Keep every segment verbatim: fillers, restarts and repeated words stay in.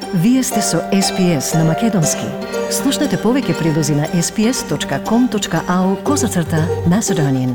Вие сте со Ес Би Ес на Македонски. Слушнете повеќе прилози на ес би ес точка ком точка ау козацрта Macedonian.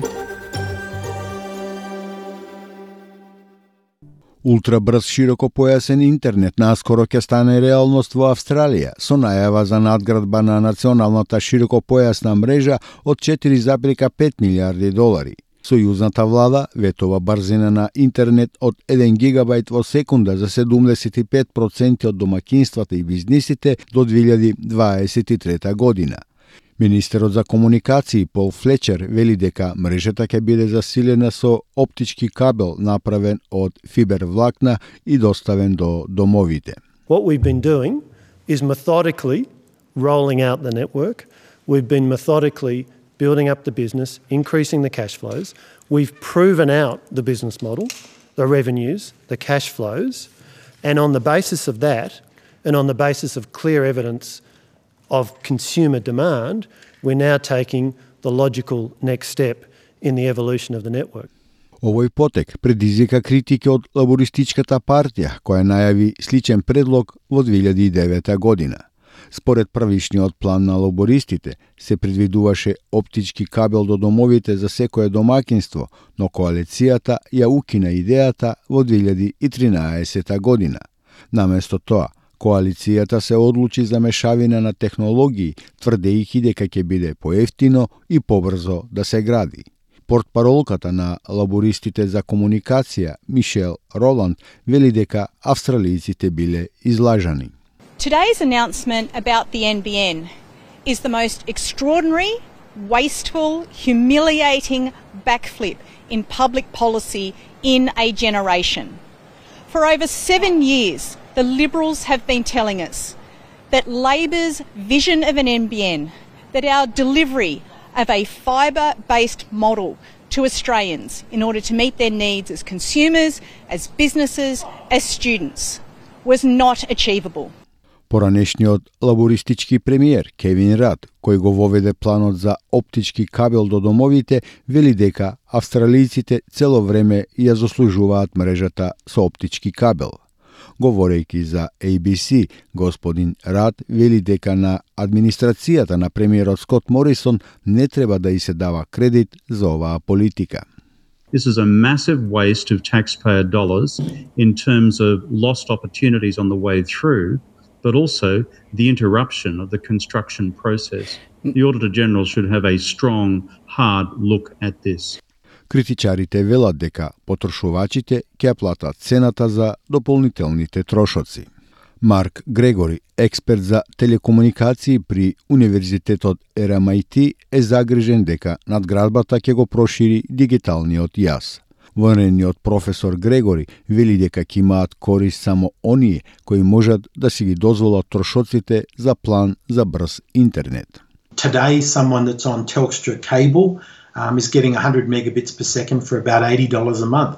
Ултрабрз широкопојасен интернет наскоро ќе стане реалност во Австралија со најава за надградба на националната широкопојасна мрежа од четири зарез и пет милијарди долари. Сојузната влада ветова брзина на интернет од еден гигабајт во секунда за седумдесет и пет проценти од домаќинствата и бизнисите до две илјади дваесет и трета година. Министерот за комуникации Пол Флечер вели дека мрежата ќе биде засилена со оптички кабел направен од фибер влакна и доставен до домовите. What we've been doing is methodically rolling out the network. We've been methodically building up the business, increasing the cash flows. We've proven out the business model, the revenues, the cash flows, and on the basis of that, and on the basis of clear evidence of consumer demand, we're now taking the logical next step in the evolution of the network. Овој потек предизвика критики од Лабористичката партија, која најави сличен предлог во две илјади и девета година. Според првичниот план на лабористите, се предвидуваше оптички кабел до домовите за секое домаќинство, но коалицијата ја укина идејата во две илјади и тринаесета година. Наместо тоа, коалицијата се одлучи за мешавина на технологии, тврдејќи дека ќе биде поевтино и побрзо да се гради. Портпаролката на лабористите за комуникација, Мишел Роланд, вели дека австралијците биле излажани. Today's announcement about the N B N is the most extraordinary, wasteful, humiliating backflip in public policy in a generation. For over seven years, the Liberals have been telling us that Labor's vision of an N B N, that our delivery of a fibre-based model to Australians in order to meet their needs as consumers, as businesses, as students, was not achievable. Поранешниот лабористички премиер Кевин Рад, кој го воведе планот за оптички кабел до домовите, вели дека австралијците цело време ја заслужуваат мрежата со оптички кабел. Говорејќи за A B C, господин Рад вели дека на администрацијата на премиерот Скот Морисон не треба да и се дава кредит за оваа политика. This is a massive waste of taxpayer dollars in terms of lost opportunities on the way through, but also the interruption of the construction process. The Auditor General should have a strong, hard look at this. Критичарите велат дека потрошувачите ќе платат цената за дополнителните трошоци. Марк Грегори, експерт за телекомуникации при Универзитетот Ер Ем Ай Ти, е загрижен дека надградбата ќе го прошири дигиталниот јаз. Военниот професор Грегори вели дека ќе имаат корист само оние кои можат да си ги дозволат трошоците за план за брз интернет. Today, someone that's on Telstra cable um, is getting one hundred megabits per second for about eighty dollars a month.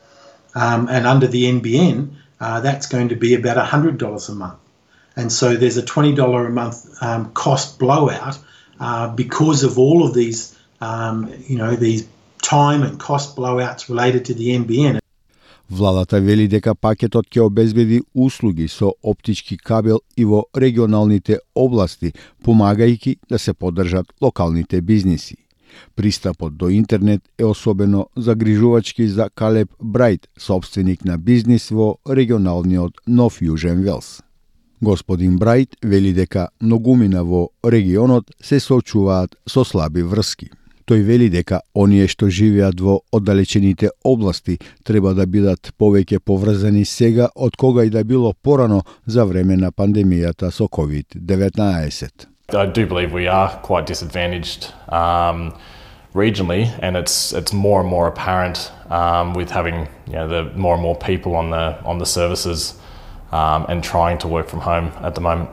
Um, and under the N B N, uh, that's going to be about one hundred dollars a month. And so there's a twenty dollars a month um, cost blowout uh, because of all of these, um, you know, these time and cost blowouts related to the N B N. Владата вели дека пакетот ќе обезбеди услуги со оптички кабел и во регионалните области, помагајќи да се поддржат локалните бизниси. Пристапот до интернет е особено загрижувачки за Калеб Брајт, собственик на бизнис во регионалниот Нов Јужен Велс. Господин Брајт вели дека многумина во регионот се соочуваат со слаби врски. Тој вели дека оние што живеат во оддалечените области треба да бидат повеќе поврзани сега од кога и да било порано за време на пандемијата со ковид деветнаесет. I do believe we are quite disadvantaged um, regionally, and it's it's more and more apparent um, with having you know the more and more people on the on the services um, and trying to work from home at the moment.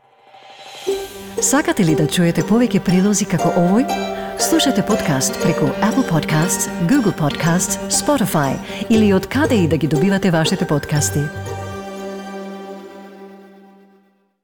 Сакате ли да чуете повеќе прилози како овој? Слушате подкаст преку Apple Podcasts, Google Podcasts, Spotify или од каде и да ги добивате вашите подкасти.